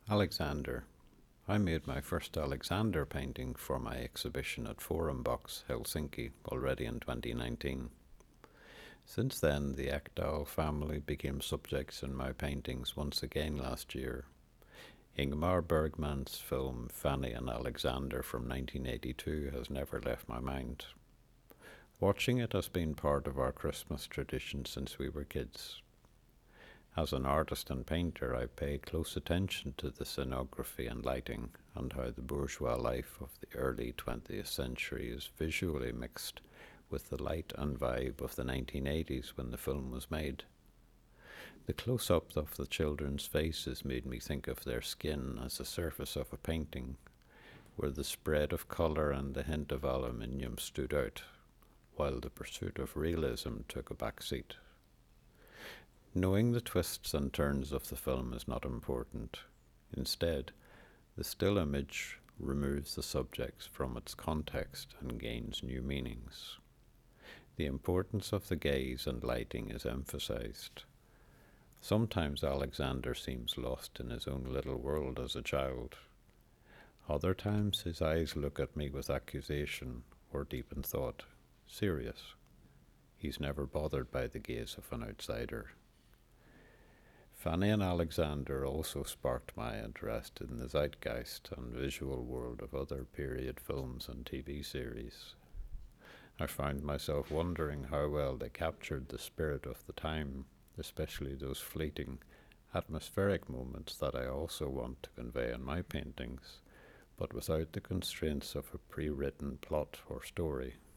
Alexander. I made my first Alexander painting for my exhibition at Forum Box, Helsinki, already in 2019. Since then, the Ekdal family became subjects in my paintings once again last year. Ingmar Bergman's film Fanny and Alexander from 1982 has never left my mind. Watching it has been part of our Christmas tradition since we were kids. As an artist and painter, I pay close attention to the scenography and lighting, and how the bourgeois life of the early 20th century is visually mixed with the light and vibe of the 1980s when the film was made. The close-up of the children's faces made me think of their skin as the surface of a painting, where the spread of colour and the hint of aluminium stood out, while the pursuit of realism took a back seat. Knowing the twists and turns of the film is not important. Instead, the still image removes the subjects from its context and gains new meanings. The importance of the gaze and lighting is emphasized. Sometimes Alexander seems lost in his own little world as a child. Other times his eyes look at me with accusation or deep in thought, serious. He's never bothered by the gaze of an outsider. Fanny and Alexander also sparked my interest in the zeitgeist and visual world of other period films and TV series. I found myself wondering how well they captured the spirit of the time, especially those fleeting, atmospheric moments that I also want to convey in my paintings, but without the constraints of a pre-written plot or story.